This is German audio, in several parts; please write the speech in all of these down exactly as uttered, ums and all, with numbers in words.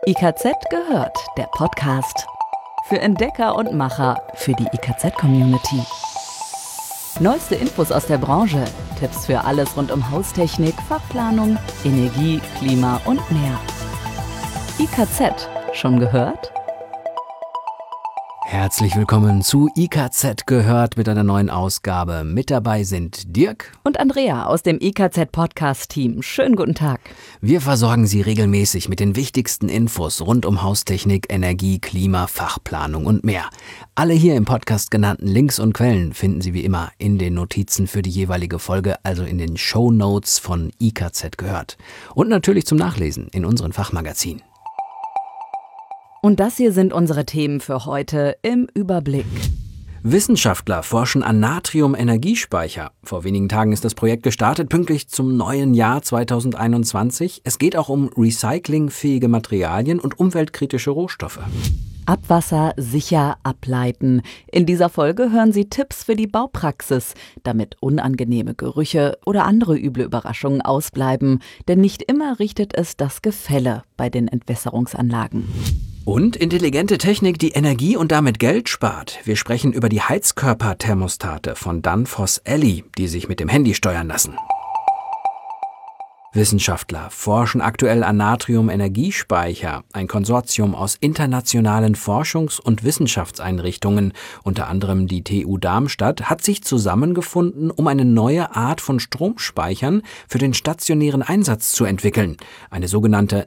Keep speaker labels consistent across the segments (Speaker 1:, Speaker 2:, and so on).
Speaker 1: I K Z gehört, der Podcast. Für Entdecker und Macher, für die I K Z-Community. Neueste Infos aus der Branche, Tipps für alles rund um Haustechnik, Fachplanung, Energie, Klima und mehr. I K Z, schon gehört?
Speaker 2: Herzlich willkommen zu I K Z gehört mit einer neuen Ausgabe. Mit dabei sind Dirk
Speaker 1: und Andrea aus dem I K Z-Podcast-Team. Schönen guten Tag.
Speaker 2: Wir versorgen Sie regelmäßig mit den wichtigsten Infos rund um Haustechnik, Energie, Klima, Fachplanung und mehr. Alle hier im Podcast genannten Links und Quellen finden Sie wie immer in den Notizen für die jeweilige Folge, also in den Shownotes von I K Z gehört. Und natürlich zum Nachlesen in unseren Fachmagazinen.
Speaker 1: Und das hier sind unsere Themen für heute im Überblick.
Speaker 2: Wissenschaftler forschen an Natrium-Energiespeicher. Vor wenigen Tagen ist das Projekt gestartet, pünktlich zum neuen Jahr zweitausendeinundzwanzig. Es geht auch um recyclingfähige Materialien und umweltkritische Rohstoffe.
Speaker 1: Abwasser sicher ableiten. In dieser Folge hören Sie Tipps für die Baupraxis, damit unangenehme Gerüche oder andere üble Überraschungen ausbleiben. Denn nicht immer richtet es das Gefälle bei den Entwässerungsanlagen.
Speaker 2: Und intelligente Technik, die Energie und damit Geld spart. Wir sprechen über die Heizkörperthermostate von Danfoss Elli, die sich mit dem Handy steuern lassen. Wissenschaftler forschen aktuell an Natrium-Energiespeicher. Ein Konsortium aus internationalen Forschungs- und Wissenschaftseinrichtungen, unter anderem die T U Darmstadt, hat sich zusammengefunden, um eine neue Art von Stromspeichern für den stationären Einsatz zu entwickeln. Eine sogenannte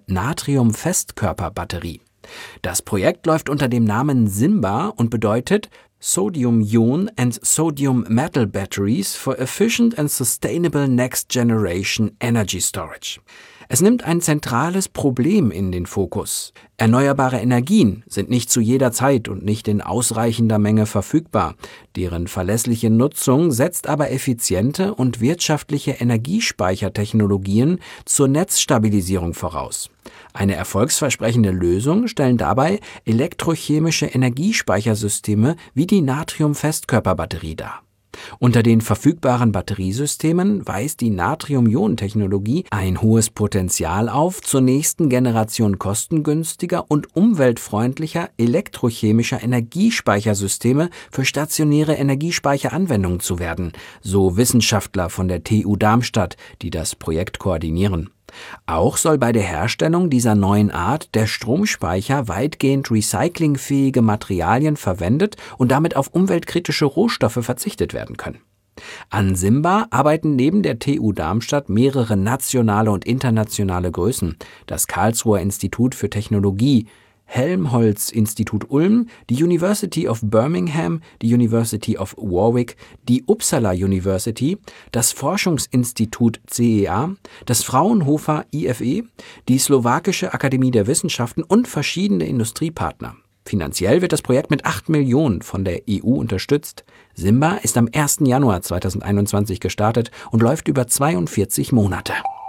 Speaker 2: Natrium-Festkörperbatterie. Das Projekt läuft unter dem Namen SIMBA und bedeutet Sodium-Ion and Sodium Metal Batteries for Efficient and Sustainable Next Generation Energy Storage. Es nimmt ein zentrales Problem in den Fokus. Erneuerbare Energien sind nicht zu jeder Zeit und nicht in ausreichender Menge verfügbar. Deren verlässliche Nutzung setzt aber effiziente und wirtschaftliche Energiespeichertechnologien zur Netzstabilisierung voraus. Eine erfolgsversprechende Lösung stellen dabei elektrochemische Energiespeichersysteme wie die Natrium-Festkörperbatterie dar. Unter den verfügbaren Batteriesystemen weist die Natrium-Ionen-Technologie ein hohes Potenzial auf, zur nächsten Generation kostengünstiger und umweltfreundlicher elektrochemischer Energiespeichersysteme für stationäre Energiespeicheranwendungen zu werden, so Wissenschaftler von der T U Darmstadt, die das Projekt koordinieren. Auch soll bei der Herstellung dieser neuen Art der Stromspeicher weitgehend recyclingfähige Materialien verwendet und damit auf umweltkritische Rohstoffe verzichtet werden können. An SIMBA arbeiten neben der T U Darmstadt mehrere nationale und internationale Größen. Das Karlsruher Institut für Technologie, Helmholtz-Institut Ulm, die University of Birmingham, die University of Warwick, die Uppsala University, das Forschungsinstitut C E A, das Fraunhofer I F E, die Slowakische Akademie der Wissenschaften und verschiedene Industriepartner. Finanziell wird das Projekt mit acht Millionen von der E U unterstützt. SIMBA ist am ersten Januar zweitausendeinundzwanzig gestartet und läuft über zweiundvierzig Monate.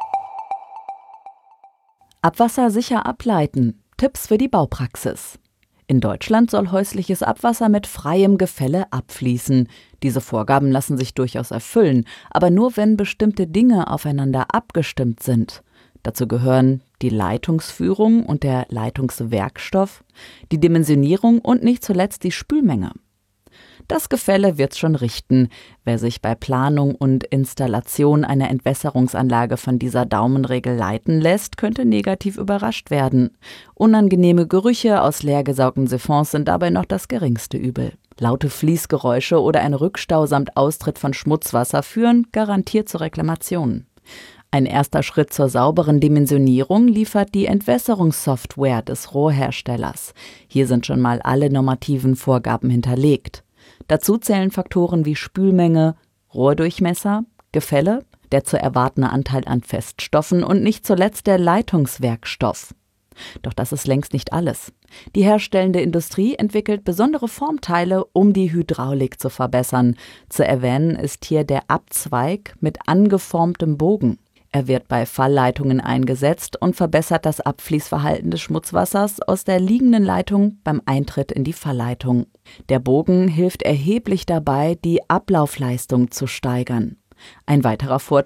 Speaker 1: Abwasser sicher ableiten. Tipps für die Baupraxis. In Deutschland soll häusliches Abwasser mit freiem Gefälle abfließen. Diese Vorgaben lassen sich durchaus erfüllen, aber nur wenn bestimmte Dinge aufeinander abgestimmt sind. Dazu gehören die Leitungsführung und der Leitungswerkstoff, die Dimensionierung und nicht zuletzt die Spülmenge. Das Gefälle wird's schon richten. Wer sich bei Planung und Installation einer Entwässerungsanlage von dieser Daumenregel leiten lässt, könnte negativ überrascht werden. Unangenehme Gerüche aus leergesaugten Siphons sind dabei noch das geringste Übel. Laute Fließgeräusche oder ein Rückstau samt Austritt von Schmutzwasser führen garantiert zu Reklamationen. Ein erster Schritt zur sauberen Dimensionierung liefert die Entwässerungssoftware des Rohrherstellers. Hier sind schon mal alle normativen Vorgaben hinterlegt. Dazu zählen Faktoren wie Spülmenge, Rohrdurchmesser, Gefälle, der zu erwartende Anteil an Feststoffen und nicht zuletzt der Leitungswerkstoff. Doch das ist längst nicht alles. Die herstellende Industrie entwickelt besondere Formteile, um die Hydraulik zu verbessern. Zu erwähnen ist hier der Abzweig mit angeformtem Bogen. Er wird bei Fallleitungen eingesetzt und verbessert das Abfließverhalten des Schmutzwassers aus der liegenden Leitung beim Eintritt in die Fallleitung. Der Bogen hilft erheblich dabei, die Ablaufleistung zu steigern. Ein weiterer Vorteil: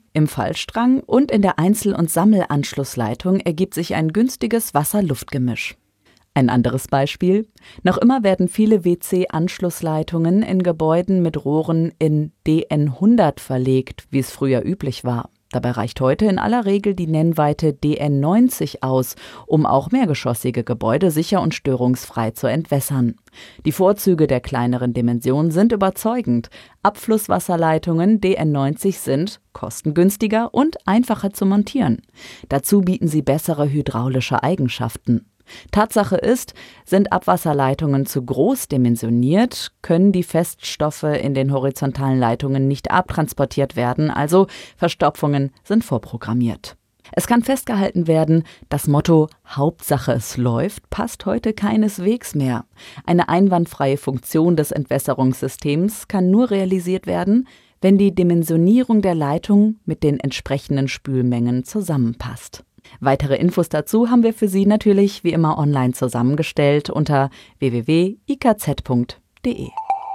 Speaker 1: Im Fallstrang und in der Einzel- und Sammelanschlussleitung ergibt sich ein günstiges Wasser-Luft-Gemisch. Ein anderes Beispiel: Noch immer werden viele W C-Anschlussleitungen in Gebäuden mit Rohren in D N hundert verlegt, wie es früher üblich war. Dabei reicht heute in aller Regel die Nennweite D N neunzig aus, um auch mehrgeschossige Gebäude sicher und störungsfrei zu entwässern. Die Vorzüge der kleineren Dimension sind überzeugend. Abflusswasserleitungen D N neunzig sind kostengünstiger und einfacher zu montieren. Dazu bieten sie bessere hydraulische Eigenschaften. Tatsache ist, sind Abwasserleitungen zu groß dimensioniert, können die Feststoffe in den horizontalen Leitungen nicht abtransportiert werden, also Verstopfungen sind vorprogrammiert. Es kann festgehalten werden, das Motto »Hauptsache es läuft« passt heute keineswegs mehr. Eine einwandfreie Funktion des Entwässerungssystems kann nur realisiert werden, wenn die Dimensionierung der Leitung mit den entsprechenden Spülmengen zusammenpasst. Weitere Infos dazu haben wir für Sie natürlich wie immer online zusammengestellt unter w w w punkt i k z punkt d e.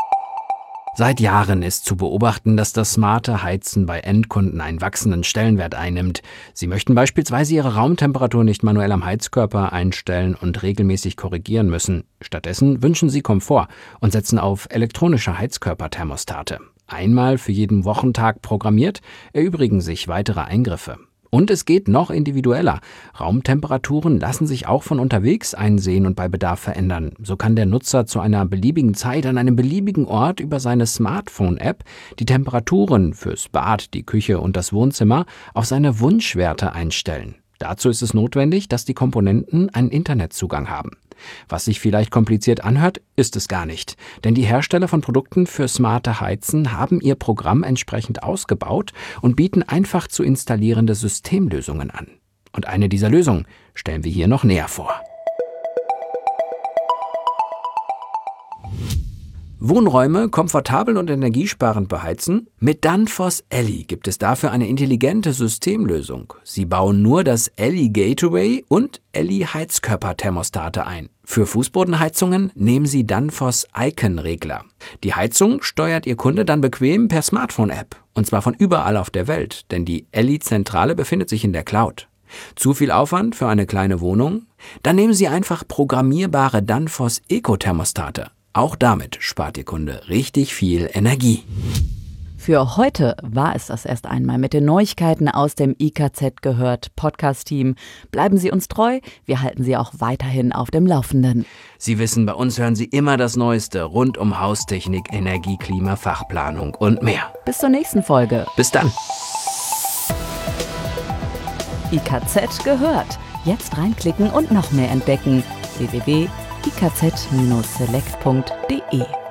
Speaker 2: Seit Jahren ist zu beobachten, dass das smarte Heizen bei Endkunden einen wachsenden Stellenwert einnimmt. Sie möchten beispielsweise ihre Raumtemperatur nicht manuell am Heizkörper einstellen und regelmäßig korrigieren müssen. Stattdessen wünschen sie Komfort und setzen auf elektronische Heizkörperthermostate. Einmal für jeden Wochentag programmiert, erübrigen sich weitere Eingriffe. Und es geht noch individueller. Raumtemperaturen lassen sich auch von unterwegs einsehen und bei Bedarf verändern. So kann der Nutzer zu einer beliebigen Zeit an einem beliebigen Ort über seine Smartphone-App die Temperaturen fürs Bad, die Küche und das Wohnzimmer auf seine Wunschwerte einstellen. Dazu ist es notwendig, dass die Komponenten einen Internetzugang haben. Was sich vielleicht kompliziert anhört, ist es gar nicht. Denn die Hersteller von Produkten für smarte Heizen haben ihr Programm entsprechend ausgebaut und bieten einfach zu installierende Systemlösungen an. Und eine dieser Lösungen stellen wir hier noch näher vor. Wohnräume komfortabel und energiesparend beheizen? Mit Danfoss Elli gibt es dafür eine intelligente Systemlösung. Sie bauen nur das Elli Gateway und Elli Heizkörperthermostate ein. Für Fußbodenheizungen nehmen Sie Danfoss Icon-Regler. Die Heizung steuert Ihr Kunde dann bequem per Smartphone-App. Und zwar von überall auf der Welt, denn die Elli-Zentrale befindet sich in der Cloud. Zu viel Aufwand für eine kleine Wohnung? Dann nehmen Sie einfach programmierbare Danfoss Eco-Thermostate. Auch damit spart Ihr Kunde richtig viel Energie.
Speaker 1: Für heute war es das erst einmal mit den Neuigkeiten aus dem I K Z gehört Podcast-Team. Bleiben Sie uns treu, wir halten Sie auch weiterhin auf dem Laufenden.
Speaker 2: Sie wissen, bei uns hören Sie immer das Neueste rund um Haustechnik, Energie, Klima, Fachplanung und mehr.
Speaker 1: Bis zur nächsten Folge.
Speaker 2: Bis dann.
Speaker 1: I K Z gehört. Jetzt reinklicken und noch mehr entdecken. w w w punkt i k z Bindestrich select punkt d e